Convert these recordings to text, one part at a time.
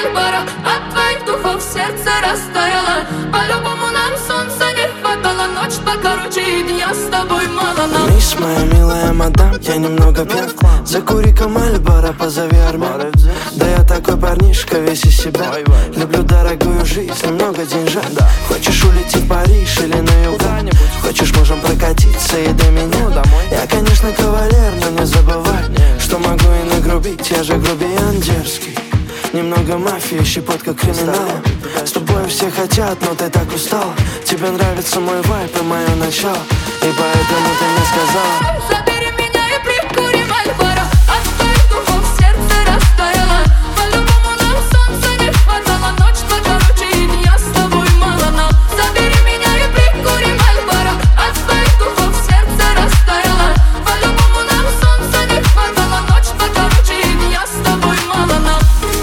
Мальборо, от твоих духов сердце растаяло. По-любому нам солнца не хватало. Ночь покороче и дня с тобой мало нам. Мисс, моя милая мадам, я немного пьян. Закури-ка Мальборо, позови армян. Да я такой парнишка, весь из себя. Люблю дорогую жизнь, немного деньжат. Хочешь улететь в Париж или на юга? Хочешь, можем прокатиться и до меня. Я, конечно, кавалер, но не забывай, что могу и нагрубить, я же грубиян дерзкий. Немного мафии, щепотка криминала. С тобой все хотят, но ты так устал. Тебе нравится мой вайб и мое начало, и поэтому ты мне сказала: забери меня и прикури Мальборо, от твоих духов сердце растаяло. По-любому нам солнца не хватало. Ночь покороче и дня с тобой мало нам. Забери меня и прикури Мальборо, от твоих духов сердце растаяло. По-любому нам солнца не хватало. Ночь покороче и дня с тобой мало нам.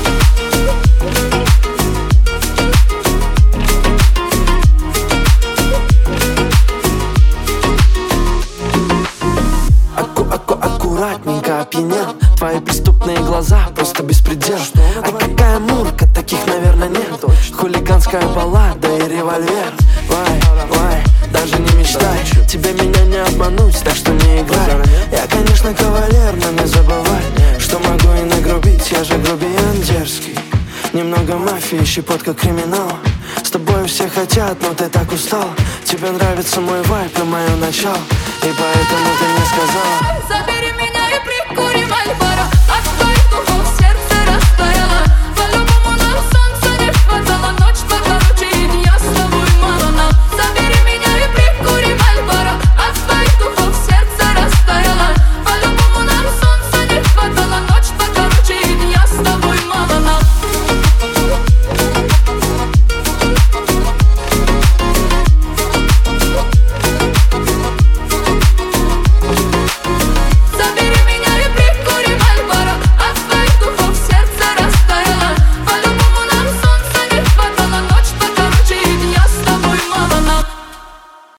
Аккуратненько опьянел. Твои преступные глаза, просто беспредел. А какая мурка, таких, наверное, нет. Хулиганская баллада и револьвер. Вай, даже не мечтай. Тебе меня не обмануть, так что не играй. Я, конечно, кавалер, но не забывай, что могу и нагрубить, я же грубиян дерзкий. Немного мафии, щепотка криминала. С тобой все хотят, но ты так устал. Тебе нравится мой вайб и мое начало, и поэтому ты мне сказала: